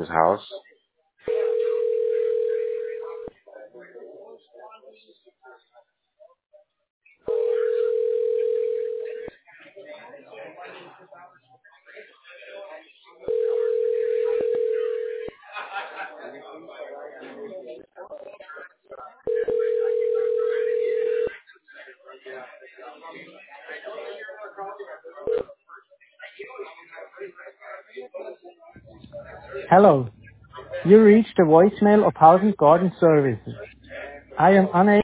his house. Hello. You reached the voicemail of Housing Garden Services. I am unable